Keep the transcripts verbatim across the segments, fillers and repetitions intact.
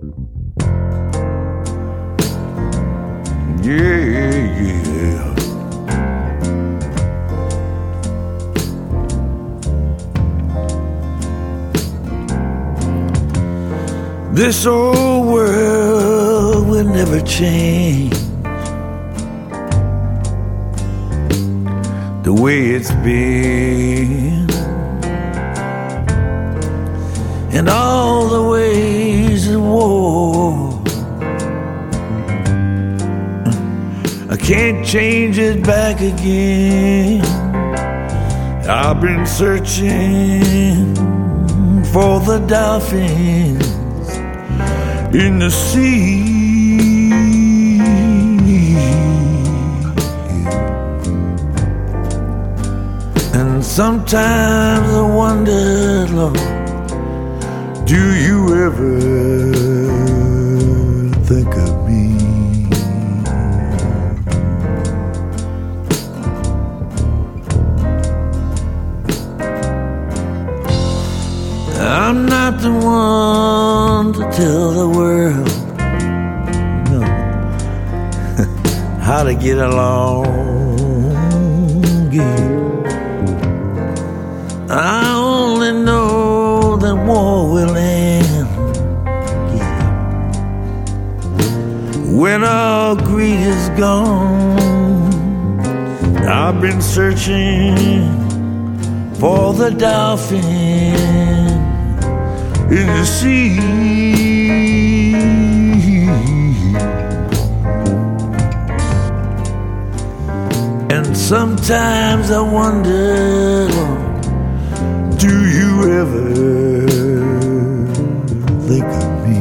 Yeah, yeah. This old world will never change the way it's been, and all the ways of war. I can't change it back again. I've been searching for the dolphins in the sea. And sometimes I wonder, Lord, do you ever think of me? I'm not the one to tell the world, no, how to get along. Yeah. I only know that war will end, yeah, when all greed is gone. I've been searching for the dolphin in the sea. And sometimes I wonder, do you ever think of me?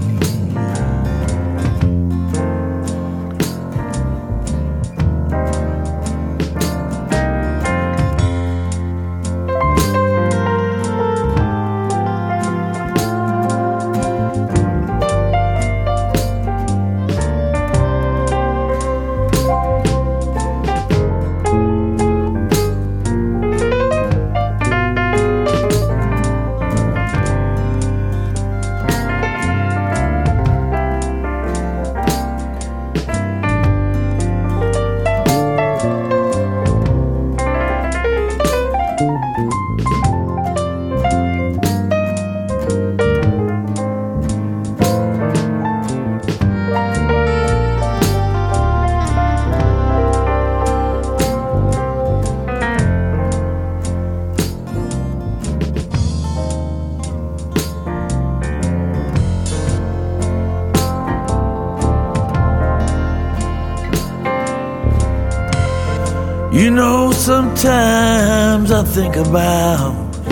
You know, sometimes I think about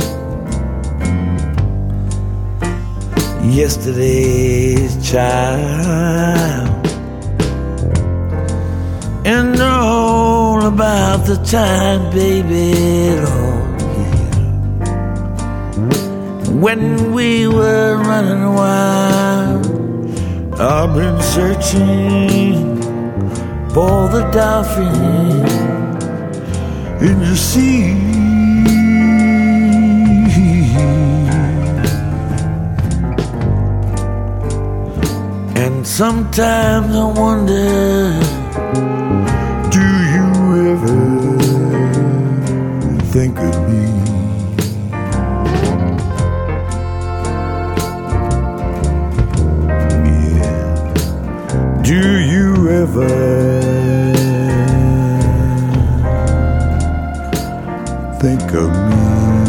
yesterday's child and all about the time, baby, Lord, yeah, when we were running wild. I've been searching for the dolphin in the sea. And sometimes I wonder, do you ever think of me? Yeah. Do you ever think of me?